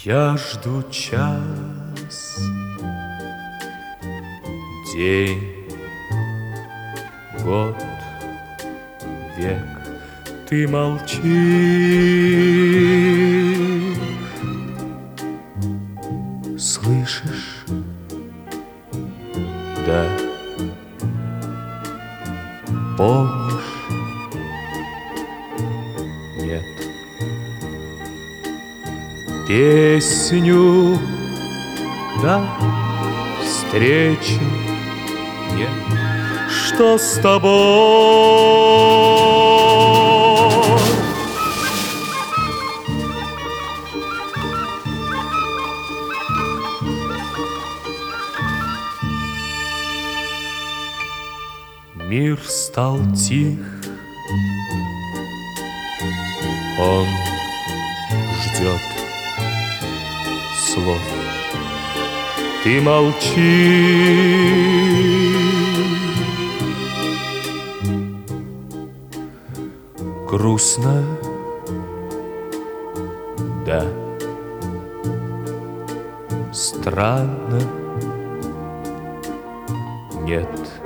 Я жду час, день, год, век, ты молчишь. Слышишь? Да. Помнишь? Нет. Песню, да, встречи нет. Что с тобой? Мир стал тих, он ждет слов. Ты молчишь. Грустно, да. Странно, нет.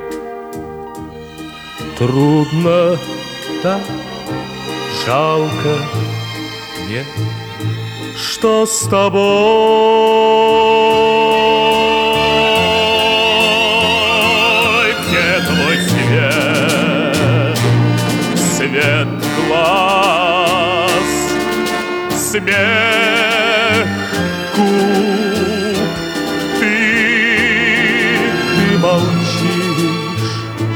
Трудно, да. Жалко, нет. Что с тобой? Где твой свет? Свет глаз, смех губ. Ты молчишь.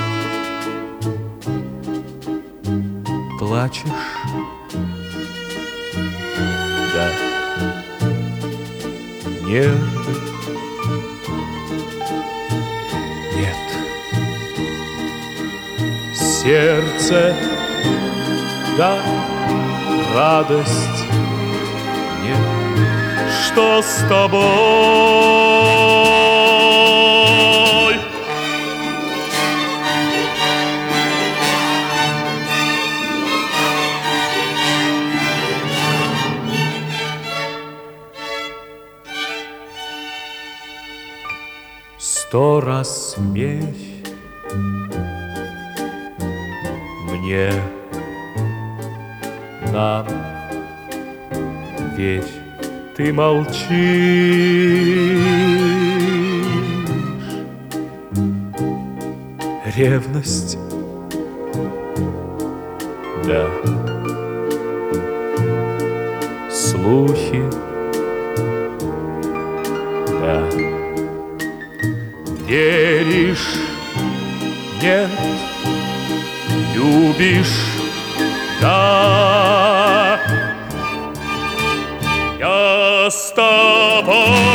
Плачешь? Да. Нервы? Нет. Сердце? Да. Радость? Нет. Что с тобой? Сто раз верь мне, нам, верь, ты молчишь. Ревность, да. Слухи, да. Веришь? Нет. Любишь? Да. Я с тобой.